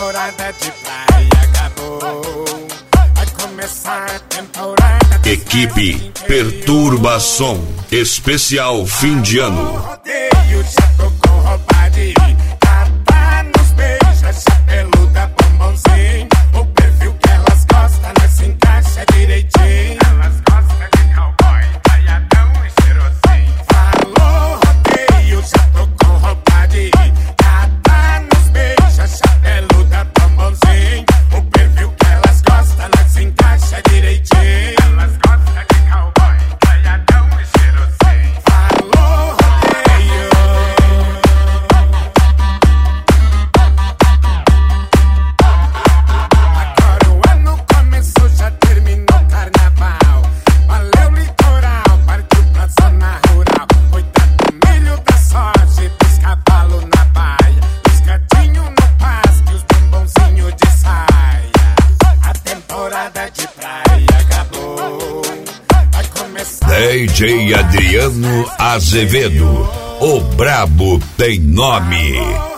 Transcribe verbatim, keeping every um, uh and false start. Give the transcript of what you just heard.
temporada de praia acabou. Vai começar a temporada de Equipe Perturbação, especial fim de ano. rodeio, já tô com roupa de tapa nos beijos, chapeluda, bombonzinho. O perfil que elas gostam, nós se encaixa direitinho. Elas gostam de cowboy, taiadão e cheirosinho. Falou rodeio, já tô com roupa de tapa nos beijos, chapeluda, bombonzinho. O perfil que elas gostam, nós se encaixa direitinho. Elas gostam de cowboy, taiadão e cheirosinho. Falou rodeio. Agora o ano começou, já terminou o carnaval. Valeu litoral, partiu pra zona rural. Coitado do milho da sorte, dos cavalos na baia, os gatinhos no pasto e os bombonzinhos de saia. A temporada de praia acabou. Vai começar. D J Adriano Azevedo, o brabo tem nome.